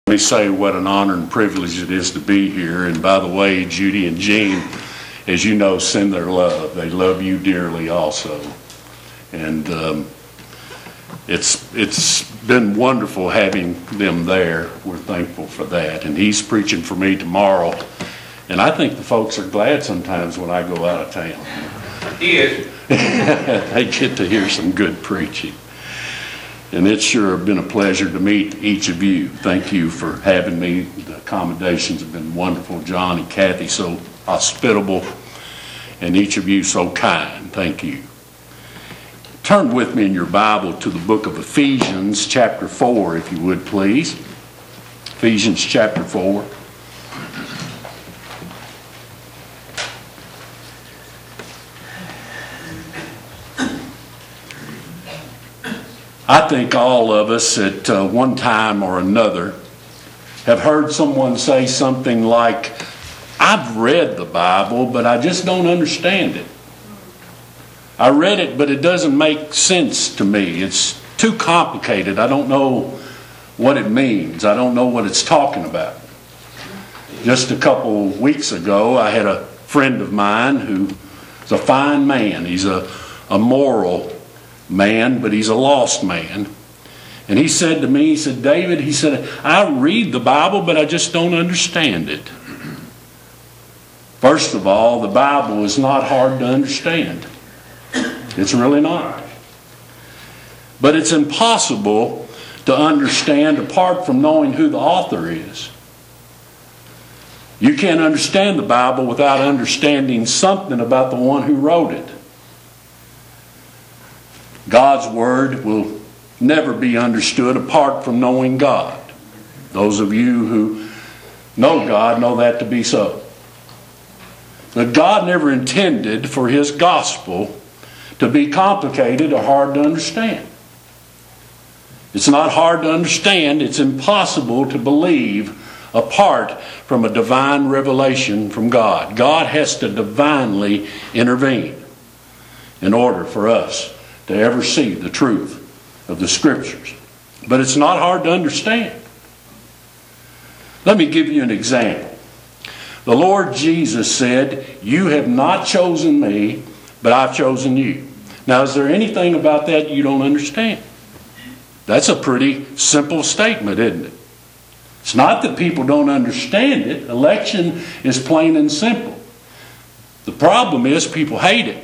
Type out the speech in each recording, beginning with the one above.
Let me say what an honor and privilege it is to be here. And by the way, Judy and Jean, as you know, send their love. They love you dearly also. And it's been wonderful having them there. We're thankful for that. And he's preaching for me tomorrow. And I think the folks are glad sometimes when I go out of town. He is. They get to hear some good preaching. And it's sure been a pleasure to meet each of you. Thank you for having me. The accommodations have been wonderful. John and Kathy so hospitable, and each of you so kind. Thank you. Turn with me in your Bible to the book of Ephesians chapter 4, if you would please. Ephesians chapter 4. I think all of us at one time or another have heard someone say something like, I've read the Bible, but I just don't understand it. I read it, but it doesn't make sense to me. It's too complicated. I don't know what it means. I don't know what it's talking about. Just a couple weeks ago, I had a friend of mine who's a fine man. He's a moral man, but he's a lost man. And he said to me, he said, David, he said, I read the Bible, but I just don't understand it. First of all, the Bible is not hard to understand. It's really not. But it's impossible to understand apart from knowing who the author is. You can't understand the Bible without understanding something about the one who wrote it. God's Word will never be understood apart from knowing God. Those of you who know God know that to be so. But God never intended for His gospel to be complicated or hard to understand. It's not hard to understand. It's impossible to believe apart from a divine revelation from God. God has to divinely intervene in order for us to ever see the truth of the Scriptures. But it's not hard to understand. Let me give you an example. The Lord Jesus said, you have not chosen me, but I've chosen you. Now, is there anything about that you don't understand? That's a pretty simple statement, isn't it? It's not that people don't understand it. Election is plain and simple. The problem is people hate it.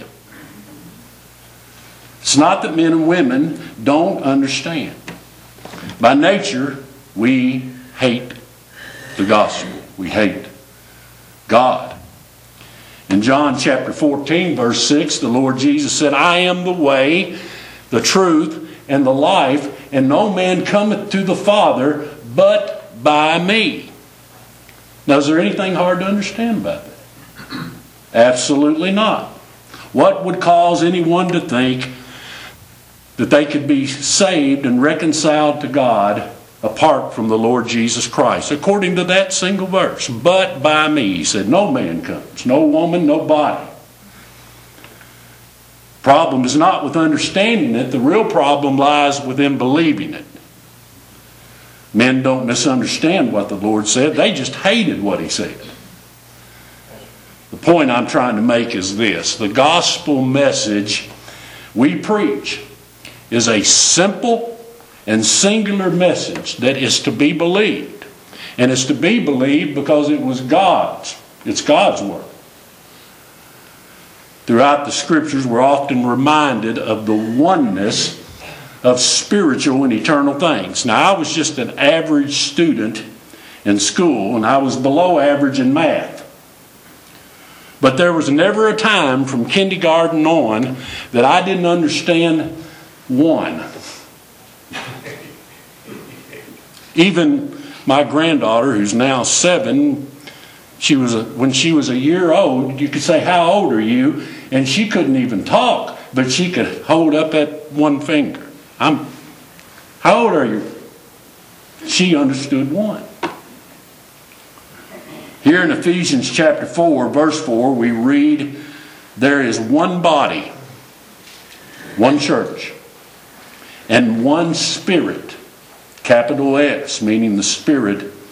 It's not that men and women don't understand. By nature, we hate the gospel. We hate God. In John chapter 14, verse 6, the Lord Jesus said, I am the way, the truth, and the life, and no man cometh to the Father but by me. Now, is there anything hard to understand about that? Absolutely not. What would cause anyone to think that they could be saved and reconciled to God apart from the Lord Jesus Christ? According to that single verse, but by me, he said, no man comes, no woman, no body. Problem is not with understanding it. The real problem lies within believing it. Men don't misunderstand what the Lord said. They just hated what He said. The point I'm trying to make is this. The gospel message we preach is a simple and singular message that is to be believed. And it's to be believed because it was God's. It's God's word. Throughout the Scriptures, we're often reminded of the oneness of spiritual and eternal things. Now, I was just an average student in school, and I was below average in math. But there was never a time from kindergarten on that I didn't understand one. Even my granddaughter, who's now 7, when she was a year old, you could say, how old are you? And she couldn't even talk, but she could hold up that one finger. How old are you? She understood one. Here in Ephesians chapter 4, verse 4, we read, there is one body, one church, and one Spirit, capital S, meaning the Spirit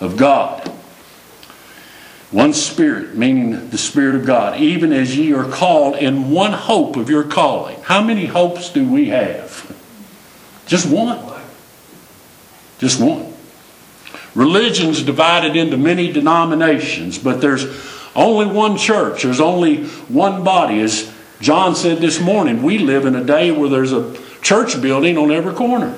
of God. One Spirit, meaning the Spirit of God, even as ye are called in one hope of your calling. How many hopes do we have? Just one. Just one. Religion's divided into many denominations, but there's only one church. There's only one body. As John said this morning, we live in a day where there's a church building on every corner.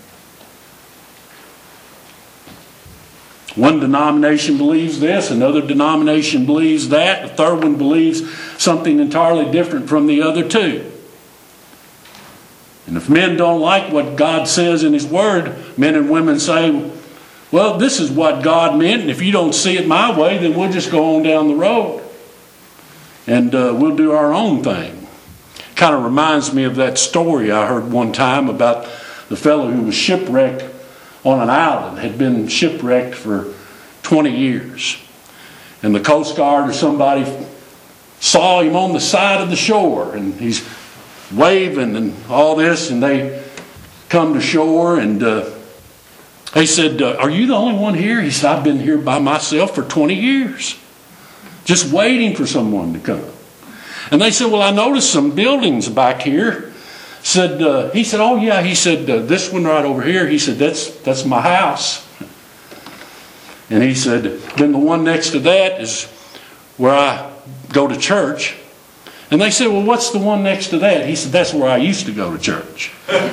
One denomination believes this, another denomination believes that, the third one believes something entirely different from the other two. And if men don't like what God says in His Word, men and women say, well, this is what God meant, and if you don't see it my way, then we'll just go on down the road. And we'll do our own thing. Kind of reminds me of that story I heard one time about the fellow who was shipwrecked on an island, had been shipwrecked for 20 years. And the Coast Guard or somebody saw him on the side of the shore, and he's waving and all this, and they come to shore, and they said, are you the only one here? He said, I've been here by myself for 20 years, just waiting for someone to come. And they said, well, I noticed some buildings back here. He said, oh yeah. He said, this one right over here. He said, that's my house. And he said, then the one next to that is where I go to church. And they said, well, what's the one next to that? He said, that's where I used to go to church.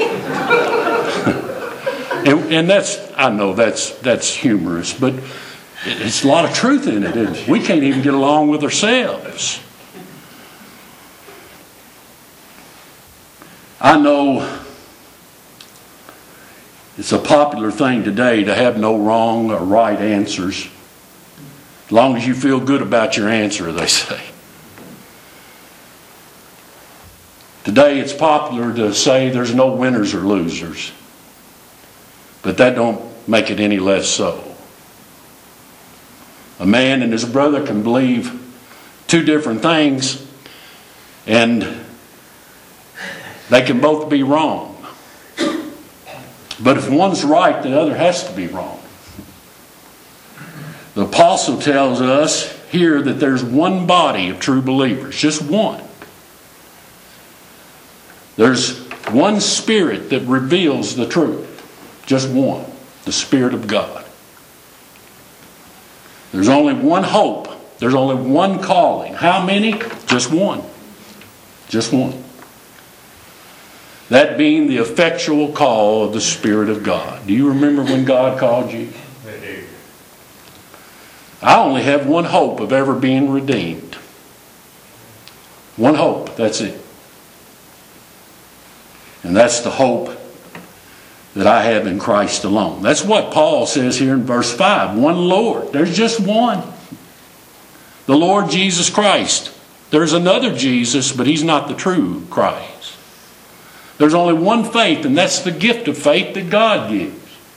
and I know that's humorous, but it's a lot of truth in it, isn't it? We can't even get along with ourselves. I know it's a popular thing today to have no wrong or right answers. As long as you feel good about your answer, they say. Today it's popular to say there's no winners or losers. But that don't make it any less so. A man and his brother can believe two different things, and they can both be wrong. But if one's right, the other has to be wrong. The apostle tells us here that there's one body of true believers, just one. There's one Spirit that reveals the truth, just one, the Spirit of God. There's only one hope. There's only one calling. How many? Just one. Just one. That being the effectual call of the Spirit of God. Do you remember when God called you? I do. I only have one hope of ever being redeemed. One hope, that's it. And that's the hope that I have in Christ alone. That's what Paul says here in verse 5. One Lord. There's just one. The Lord Jesus Christ. There's another Jesus, but He's not the true Christ. There's only one faith, and that's the gift of faith that God gives.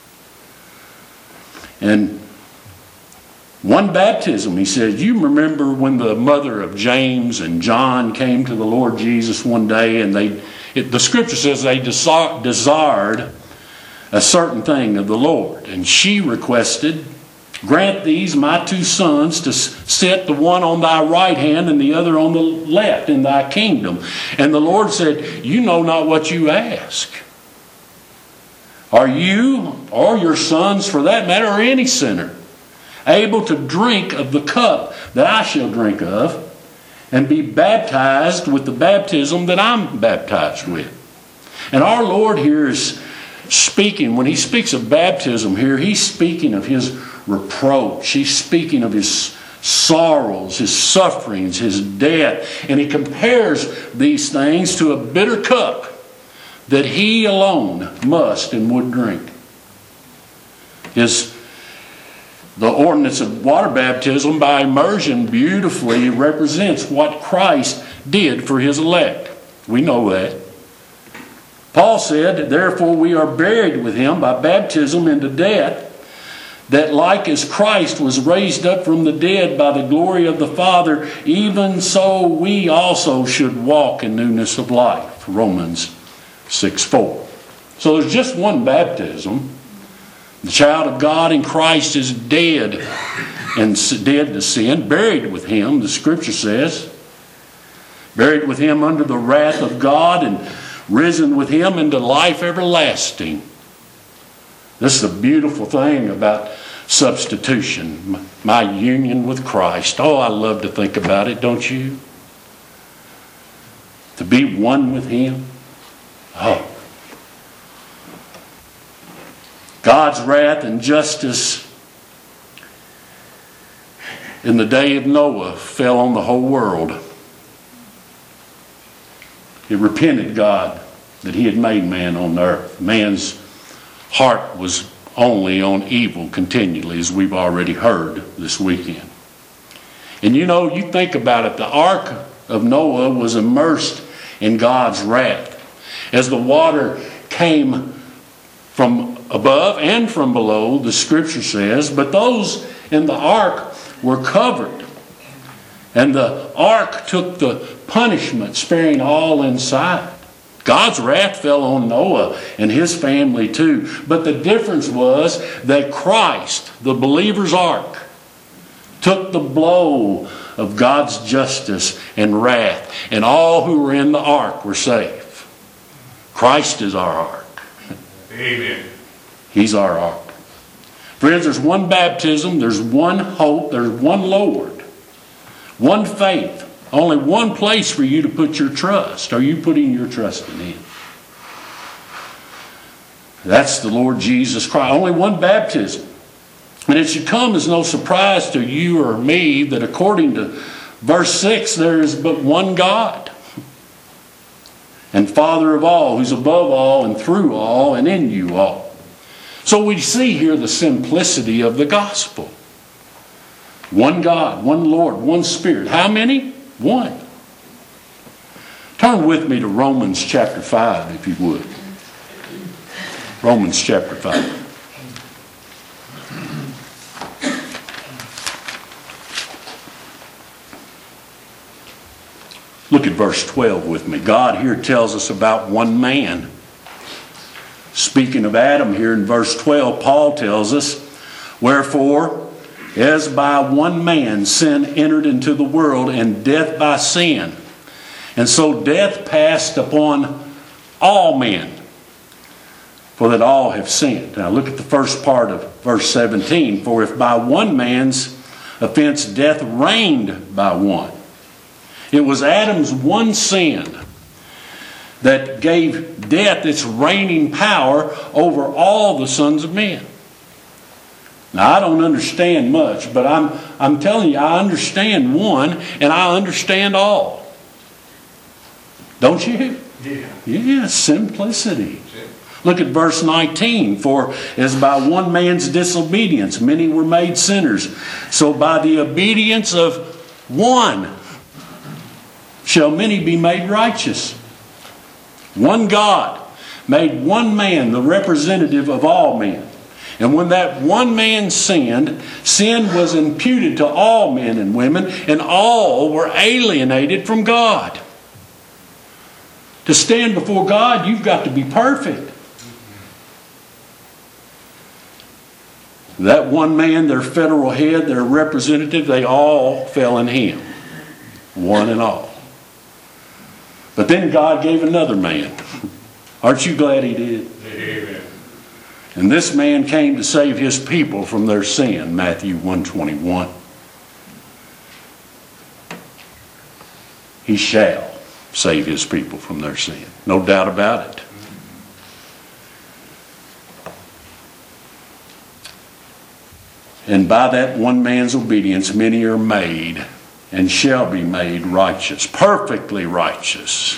And one baptism, he said, you remember when the mother of James and John came to the Lord Jesus one day, and the scripture says they desired a certain thing of the Lord. And she requested, grant these my two sons to sit, the one on thy right hand and the other on the left in thy kingdom. And the Lord said, you know not what you ask. Are you, or your sons for that matter, or any sinner, able to drink of the cup that I shall drink of, and be baptized with the baptism that I'm baptized with? And our Lord here is speaking, when He speaks of baptism here, He's speaking of His reproach. He's speaking of His sorrows, His sufferings, His death. And He compares these things to a bitter cup that He alone must and would drink. The ordinance of water baptism by immersion beautifully represents what Christ did for His elect. We know that. Paul said, therefore we are buried with Him by baptism into death, that like as Christ was raised up from the dead by the glory of the Father, even so we also should walk in newness of life. Romans 6:4. So there's just one baptism. The child of God in Christ is dead, and dead to sin, buried with Him, the Scripture says. Buried with Him under the wrath of God, and risen with Him into life everlasting. This is the beautiful thing about substitution, my union with Christ. Oh, I love to think about it, don't you? To be one with Him. Oh. God's wrath and justice in the day of Noah fell on the whole world. It repented God that He had made man on the earth. Man's heart was only on evil continually, as we've already heard this weekend. And you know, you think about it, the ark of Noah was immersed in God's wrath. As the water came from above and from below, the Scripture says, but those in the ark were covered. And the ark took the punishment, sparing all inside. God's wrath fell on Noah and his family too. But the difference was that Christ, the believer's ark, took the blow of God's justice and wrath, and all who were in the ark were saved. Christ is our ark. Amen. He's our ark. Friends, there's one baptism, there's one hope, there's one Lord, one faith, only one place for you to put your trust. Are you putting your trust in Him? That's the Lord Jesus Christ. Only one baptism. And it should come as no surprise to you or me that according to verse 6, there is but one God and Father of all, who's above all and through all and in you all. So we see here the simplicity of the gospel. One God, one Lord, one Spirit. How many? One. Turn with me to Romans chapter 5, if you would. Romans chapter 5. Look at verse 12 with me. God here tells us about one man. Speaking of Adam here in verse 12, Paul tells us, wherefore, as by one man sin entered into the world, and death by sin, and so death passed upon all men, for that all have sinned. Now look at the first part of verse 17. For if by one man's offense death reigned by one. It was Adam's one sin that gave death its reigning power over all the sons of men. Now I don't understand much, but I'm telling you, I understand one and I understand all. Don't you? Yeah. Yeah, simplicity. Look at verse 19. For as by one man's disobedience many were made sinners, so by the obedience of one shall many be made righteous. One God made one man the representative of all men. And when that one man sinned, sin was imputed to all men and women, and all were alienated from God. To stand before God, you've got to be perfect. That one man, their federal head, their representative, they all fell in him. One and all. But then God gave another man. Aren't you glad He did? Amen. And this man came to save His people from their sin. Matthew 1:21. He shall save His people from their sin. No doubt about it. And by that one man's obedience, many are made and shall be made righteous, perfectly righteous.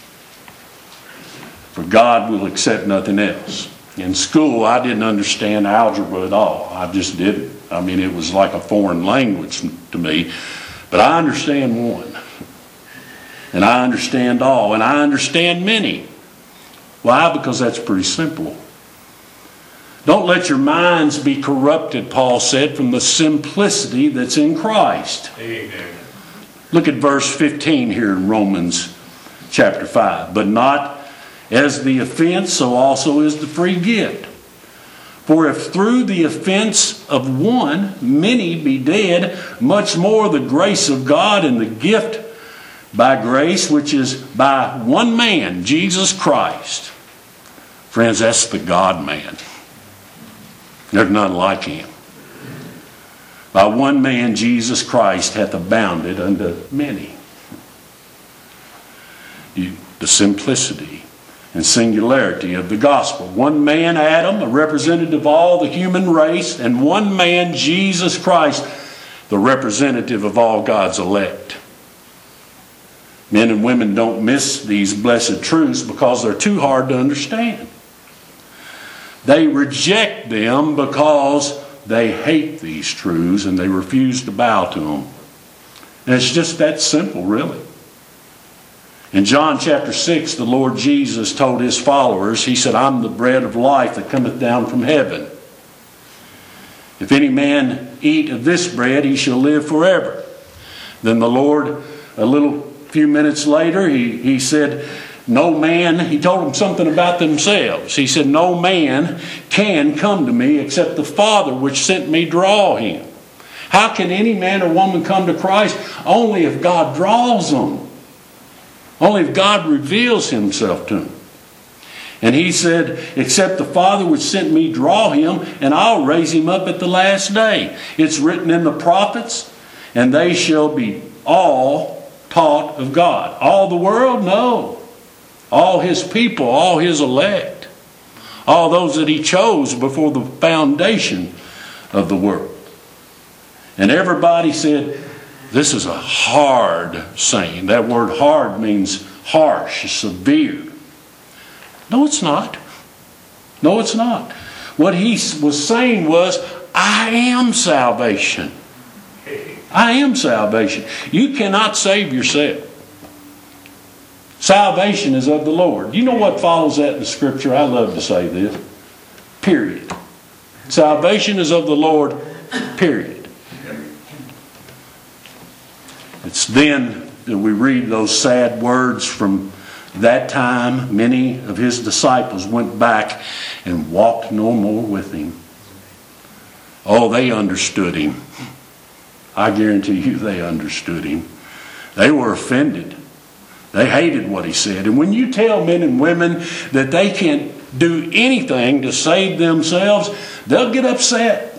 For God will accept nothing else. In school, I didn't understand algebra at all. I just didn't. I mean, it was like a foreign language to me. But I understand one. And I understand all. And I understand many. Why? Because that's pretty simple. Don't let your minds be corrupted, Paul said, from the simplicity that's in Christ. Amen. Look at verse 15 here in Romans chapter 5. But not as the offense, so also is the free gift. For if through the offense of one many be dead, much more the grace of God and the gift by grace, which is by one man, Jesus Christ. Friends, that's the God-man. There's none like him. By one man, Jesus Christ, hath abounded unto many. The simplicity and singularity of the gospel. One man, Adam, a representative of all the human race, and one man, Jesus Christ, the representative of all God's elect. Men and women don't miss these blessed truths because they're too hard to understand. They reject them because they hate these truths and they refuse to bow to them. And it's just that simple, really. In John chapter 6, the Lord Jesus told his followers, he said, I'm the bread of life that cometh down from heaven. If any man eat of this bread, he shall live forever. Then the Lord, few minutes later, he said, no man, he told them something about themselves. He said, no man can come to me except the Father which sent me draw him. How can any man or woman come to Christ? Only if God draws them. Only if God reveals himself to them. And he said, except the Father which sent me draw him, and I'll raise him up at the last day. It's written in the prophets, and they shall be all taught of God. All the world? No. All his people, all his elect. All those that he chose before the foundation of the world. And everybody said, this is a hard saying. That word hard means harsh, severe. No, it's not. No, it's not. What he was saying was, I am salvation. I am salvation. You cannot save yourself. Salvation is of the Lord. You know what follows that in the Scripture? I love to say this. Period. Salvation is of the Lord. Period. It's then that we read those sad words from that time. Many of his disciples went back and walked no more with him. Oh, they understood him. I guarantee you they understood him. They were offended. They hated what he said. And when you tell men and women that they can't do anything to save themselves, they'll get upset.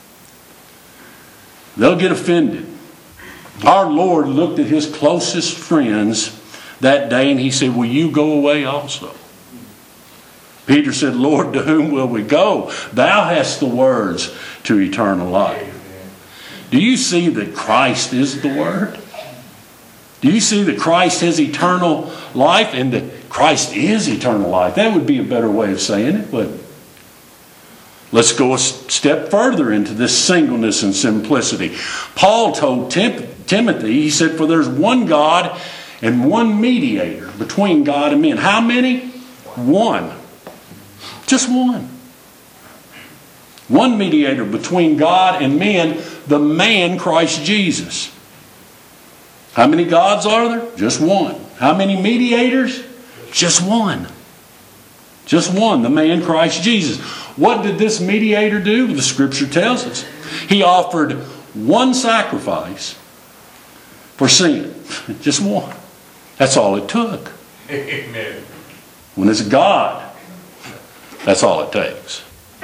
They'll get offended. Our Lord looked at his closest friends that day and he said, will you go away also? Peter said, Lord, to whom will we go? Thou hast the words to eternal life. Do you see that Christ is the Word? Do you see that Christ has eternal life and that Christ is eternal life? That would be a better way of saying it, wouldn't it? Let's go a step further into this singleness and simplicity. Paul told Timothy, he said, for there's one God and one mediator between God and men. How many? One. Just one. One mediator between God and men, the man Christ Jesus. How many gods are there? Just one. How many mediators? Just one. Just one, the man Christ Jesus. What did this mediator do? The Scripture tells us. He offered one sacrifice for sin. Just one. That's all it took. Amen. When it's God, that's all it takes.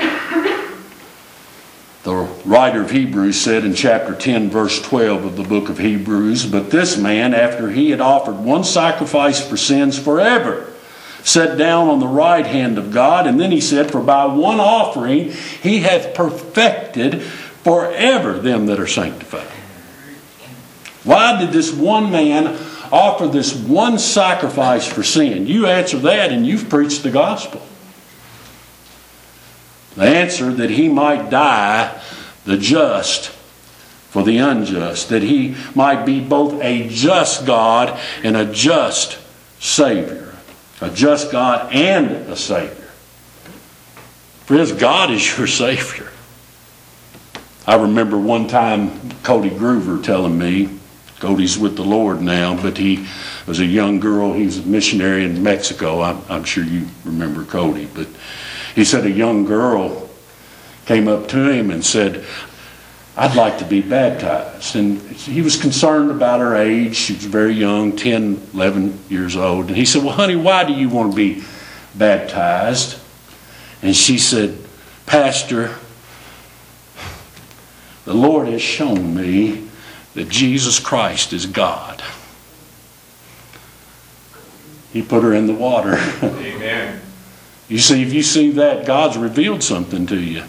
The writer of Hebrews said in chapter 10, verse 12 of the book of Hebrews, but this man, after he had offered one sacrifice for sins forever, sat down on the right hand of God. And then he said, for by one offering he hath perfected forever them that are sanctified. Why did this one man offer this one sacrifice for sin? You answer that and you've preached the gospel. The answer, that he might die the just for the unjust, that he might be both a just God and a just Savior. A just God and a Savior. Friends, God is your Savior. I remember one time Cody Groover telling me, Cody's with the Lord now, but he was a young girl. He's a missionary in Mexico. I'm sure you remember Cody. But he said a young girl came up to him and said, I'd like to be baptized. And he was concerned about her age. She was very young, 10, 11 years old. And he said, well, honey, why do you want to be baptized? And she said, Pastor, the Lord has shown me that Jesus Christ is God. He put her in the water. Amen. You see, if you see that, God's revealed something to you.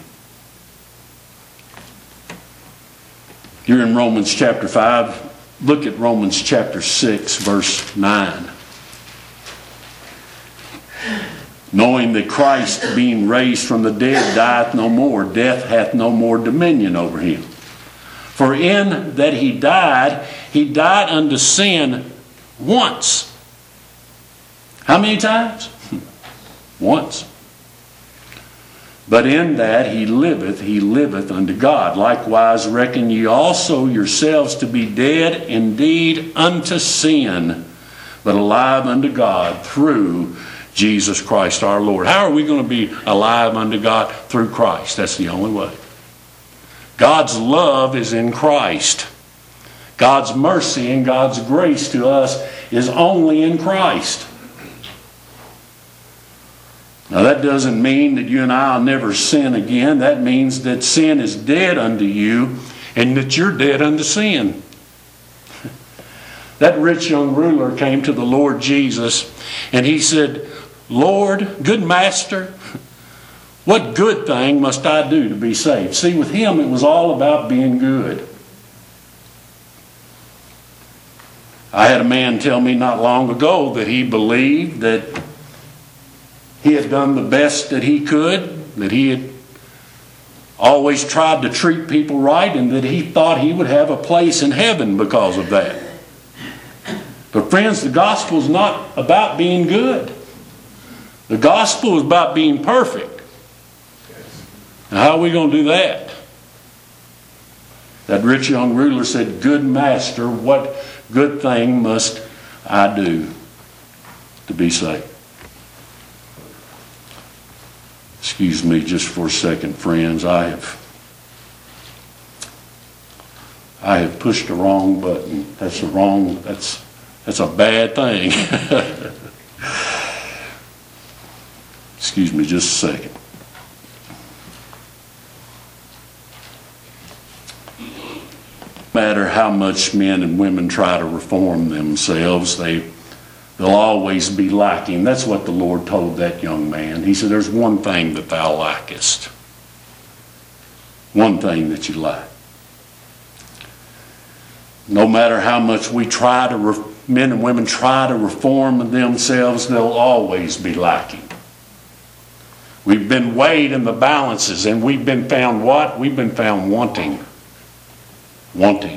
You're in Romans chapter 5. Look at Romans chapter 6, verse 9. Knowing that Christ, being raised from the dead, dieth no more, death hath no more dominion over him. For in that he died unto sin once. How many times? Once. But in that he liveth unto God. Likewise reckon ye also yourselves to be dead indeed unto sin, but alive unto God through Jesus Christ our Lord. How are we going to be alive unto God? Through Christ. That's the only way. God's love is in Christ. God's mercy and God's grace to us is only in Christ. Now that doesn't mean that you and I will never sin again. That means that sin is dead unto you and that you're dead unto sin. That rich young ruler came to the Lord Jesus and he said, Lord, good master, what good thing must I do to be saved? See, with him it was all about being good. I had a man tell me not long ago that he believed that he had done the best that he could, that he had always tried to treat people right, and that he thought he would have a place in heaven because of that. But friends, the gospel is not about being good. The gospel is about being perfect. Now, how are we going to do that? That rich young ruler said, good master, what good thing must I do to be saved? Excuse me just for a second, friends. I have pushed the wrong button. That's a bad thing. Excuse me just a second. No matter how much men and women try to reform themselves, they'll always be lacking. That's what the Lord told that young man. He said, there's one thing that thou lackest. One thing that you lack. No matter how much men and women try to reform themselves, they'll always be lacking. We've been weighed in the balances and we've been found what? We've been found wanting. Wanting.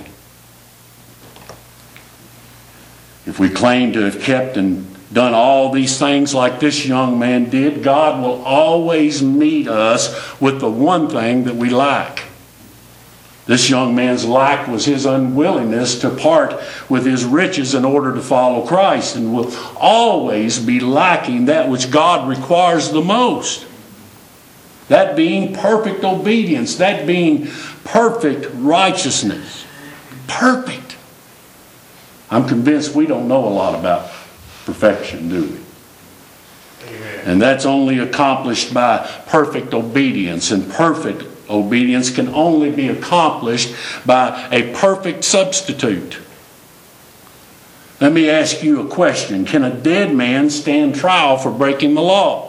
If we claim to have kept and done all these things like this young man did, God will always meet us with the one thing that we lack. This young man's lack was his unwillingness to part with his riches in order to follow Christ, and will always be lacking that which God requires the most. That being perfect obedience, that being perfect righteousness. Perfect. I'm convinced we don't know a lot about perfection, do we? Amen. And that's only accomplished by perfect obedience. And perfect obedience can only be accomplished by a perfect substitute. Let me ask you a question. Can a dead man stand trial for breaking the law?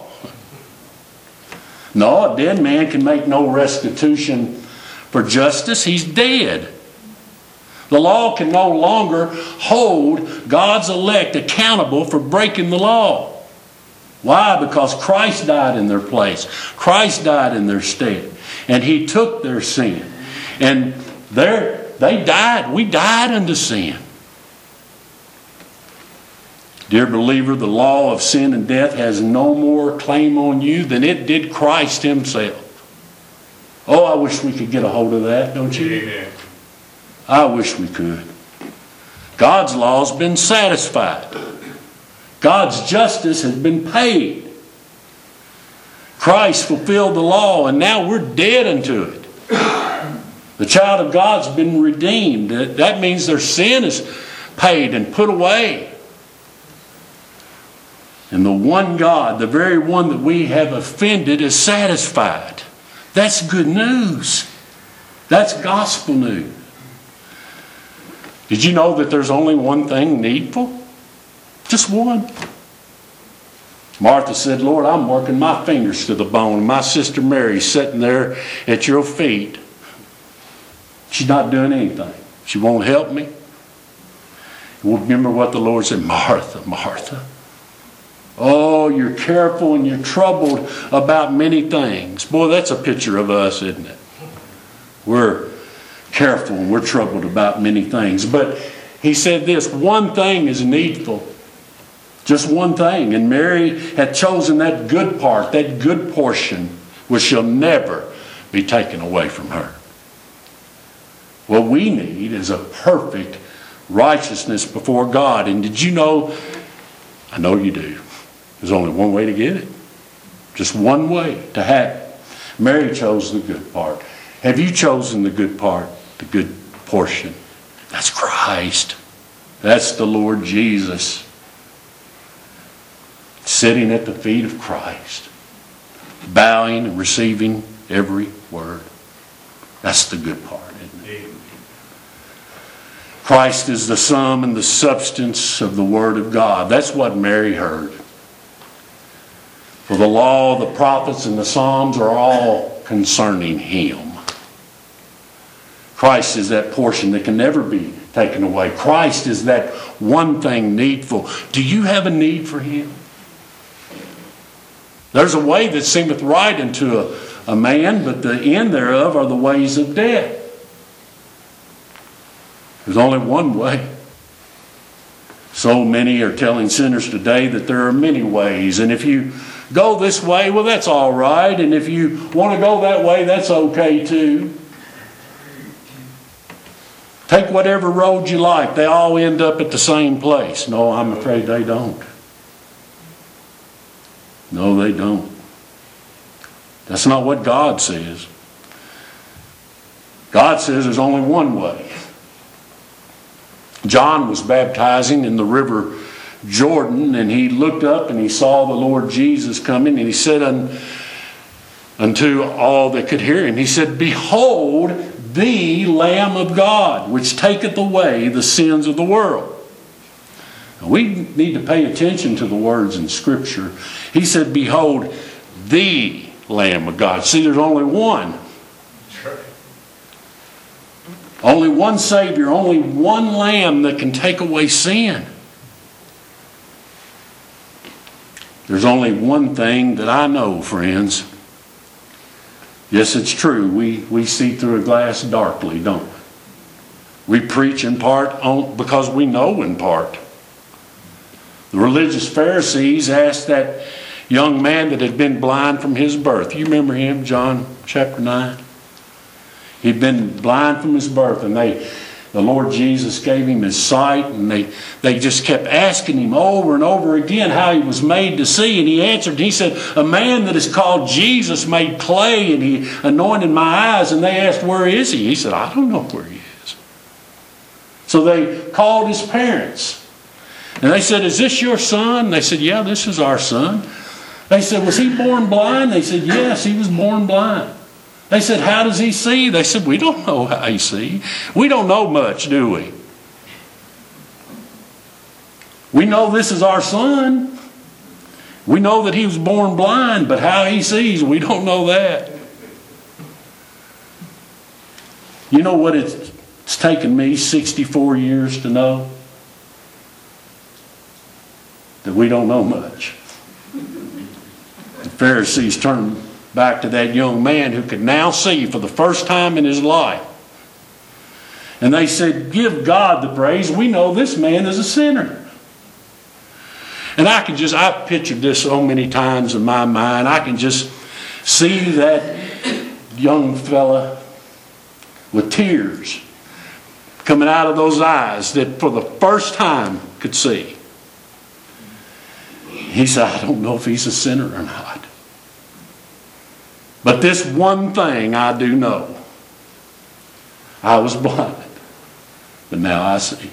No, a dead man can make no restitution for justice. He's dead. The law can no longer hold God's elect accountable for breaking the law. Why? Because Christ died in their place. Christ died in their stead. And He took their sin. And they died. We died unto sin. Dear believer, the law of sin and death has no more claim on you than it did Christ Himself. Oh, I wish we could get a hold of that, don't you? Amen. I wish we could. God's law's been satisfied. God's justice has been paid. Christ fulfilled the law, and now we're dead unto it. The child of God's been redeemed. That means their sin is paid and put away. And the one God, the very one that we have offended, is satisfied. That's good news. That's gospel news. Did you know that there's only one thing needful? Just one. Martha said, Lord, I'm working my fingers to the bone. My sister Mary's sitting there at your feet. She's not doing anything. She won't help me. Remember what the Lord said, Martha, Martha. Oh, you're careful and you're troubled about many things. Boy, that's a picture of us, isn't it? We're careful and we're troubled about many things. But he said this, one thing is needful. Just one thing. And Mary had chosen that good part, that good portion, which shall never be taken away from her. What we need is a perfect righteousness before God. And did you know, I know you do, there's only one way to get it. Just one way to have it. Mary chose the good part. Have you chosen the good part, the good portion? That's Christ. That's the Lord Jesus. Sitting at the feet of Christ. Bowing and receiving every word. That's the good part, isn't it? Christ is the sum and the substance of the Word of God. That's what Mary heard. For the law, the prophets, and the Psalms are all concerning Him. Christ is that portion that can never be taken away. Christ is that one thing needful. Do you have a need for Him? There's a way that seemeth right unto a man, but the end thereof are the ways of death. There's only one way. So many are telling sinners today that there are many ways. And if you go this way, well, that's all right. And if you want to go that way, that's okay too. Take whatever road you like. They all end up at the same place. No, I'm afraid they don't. No, they don't. That's not what God says. God says there's only one way. John was baptizing in the river Jordan, and he looked up and he saw the Lord Jesus coming, and he said unto all that could hear him, he said, Behold the Lamb of God, which taketh away the sins of the world. Now, we need to pay attention to the words in Scripture. He said, Behold the Lamb of God. See, there's only one. Only one Savior, only one Lamb that can take away sin. There's only one thing that I know, friends. Yes, it's true. We see through a glass darkly, don't we? We preach in part because we know in part. The religious Pharisees asked that young man that had been blind from his birth. You remember him, John chapter 9? He'd been blind from his birth, and the Lord Jesus gave him his sight, and they just kept asking him over and over again how he was made to see. And he answered, and he said, a man that is called Jesus made clay, and he anointed my eyes. And they asked, where is he? He said, I don't know where he is. So they called his parents. And they said, is this your son? They said, yeah, this is our son. They said, was he born blind? They said, yes, he was born blind. They said, how does he see? They said, we don't know how he sees. We don't know much, do we? We know this is our son. We know that he was born blind, but how he sees, we don't know that. You know what it's taken me 64 years to know? That we don't know much. The Pharisees turned back to that young man who could now see for the first time in his life. And they said, give God the praise. We know this man is a sinner. And I pictured this so many times in my mind. I can just see that young fella with tears coming out of those eyes that for the first time could see. He said, I don't know if he's a sinner or not. But this one thing I do know. I was blind, but now I see.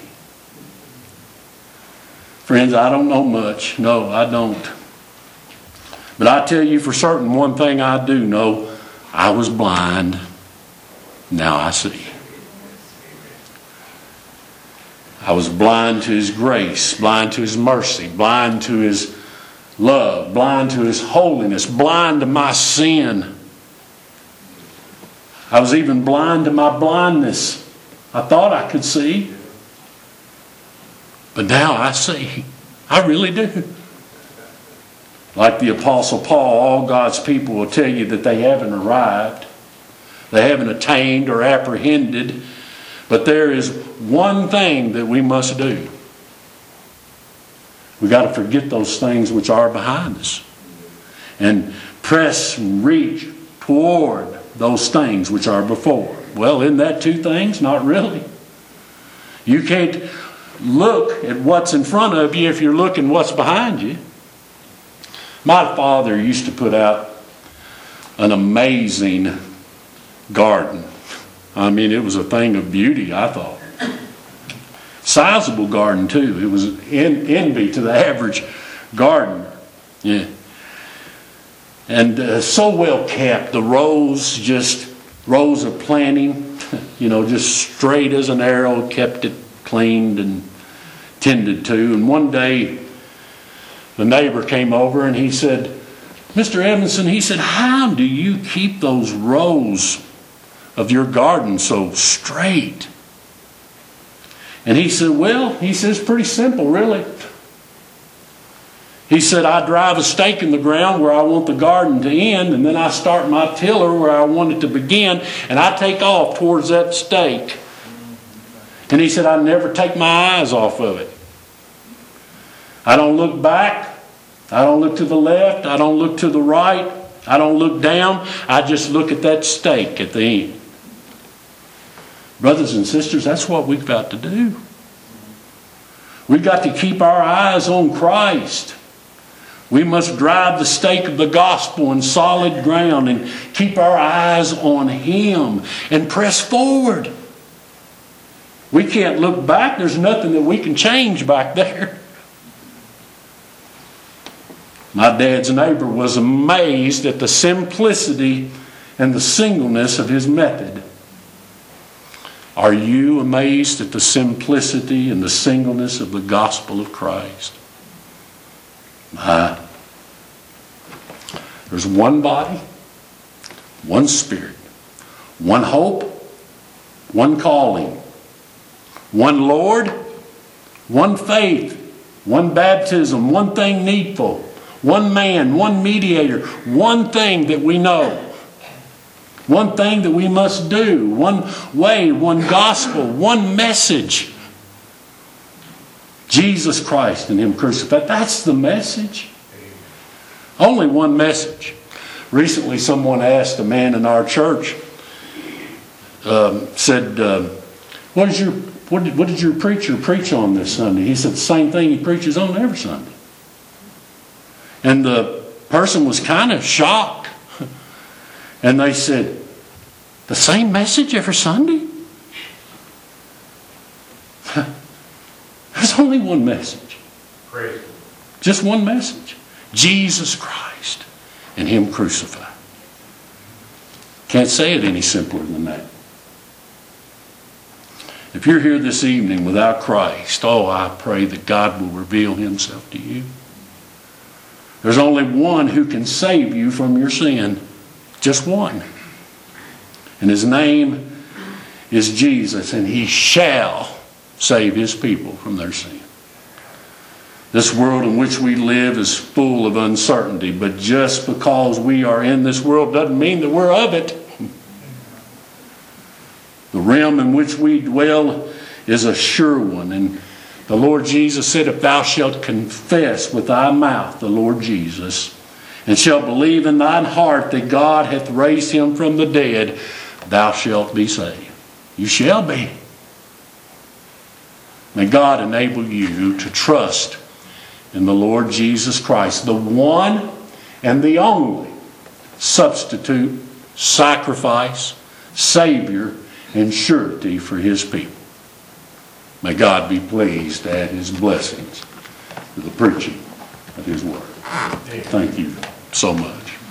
Friends, I don't know much. No, I don't. But I tell you for certain, one thing I do know. I was blind, now I see. I was blind to His grace, blind to His mercy, blind to His love, blind to His holiness, blind to my sin. I was even blind to my blindness. I thought I could see. But now I see. I really do. Like the Apostle Paul, all God's people will tell you that they haven't arrived. They haven't attained or apprehended. But there is one thing that we must do. We've got to forget those things which are behind us. And press and reach toward those things which are before. Well, isn't that two things? Not really. You can't look at what's in front of you if you're looking what's behind you. My father used to put out an amazing garden. I mean, it was a thing of beauty, I thought. Sizable garden, too. It was envy to the average gardener. Yeah. And so well kept. The rows of planting, just straight as an arrow, kept it cleaned and tended to. And one day, the neighbor came over and he said, Mr. Evanson, he said, how do you keep those rows of your garden so straight? And he said, it's pretty simple, really. He said, I drive a stake in the ground where I want the garden to end, and then I start my tiller where I want it to begin, and I take off towards that stake. And he said, I never take my eyes off of it. I don't look back. I don't look to the left. I don't look to the right. I don't look down. I just look at that stake at the end. Brothers and sisters, that's what we've got to do. We've got to keep our eyes on Christ. We must drive the stake of the gospel in solid ground and keep our eyes on Him and press forward. We can't look back. There's nothing that we can change back there. My dad's neighbor was amazed at the simplicity and the singleness of his method. Are you amazed at the simplicity and the singleness of the gospel of Christ? There's one body, one Spirit, one hope, one calling, one Lord, one faith, one baptism, one thing needful, one man, one mediator, one thing that we know, one thing that we must do, one way, one gospel, one message. Jesus Christ and Him crucified. That's the message. Only one message. Recently someone asked a man in our church, said, what did your preacher preach on this Sunday? He said the same thing he preaches on every Sunday. And the person was kind of shocked. And they said, the same message every Sunday? There's only one message. Praise. Just one message. Jesus Christ and Him crucified. Can't say it any simpler than that. If you're here this evening without Christ, I pray that God will reveal Himself to you. There's only one who can save you from your sin. Just one. And His name is Jesus, and He shall save His people from their sin. This world in which we live is full of uncertainty, but just because we are in this world doesn't mean that we're of it. The realm in which we dwell is a sure one, and the Lord Jesus said, if thou shalt confess with thy mouth the Lord Jesus, and shalt believe in thine heart that God hath raised Him from the dead, thou shalt be saved. You shall be. May God enable you to trust in the Lord Jesus Christ, the one and the only substitute, sacrifice, Savior, and surety for His people. May God be pleased to add His blessings to the preaching of His Word. Thank you so much.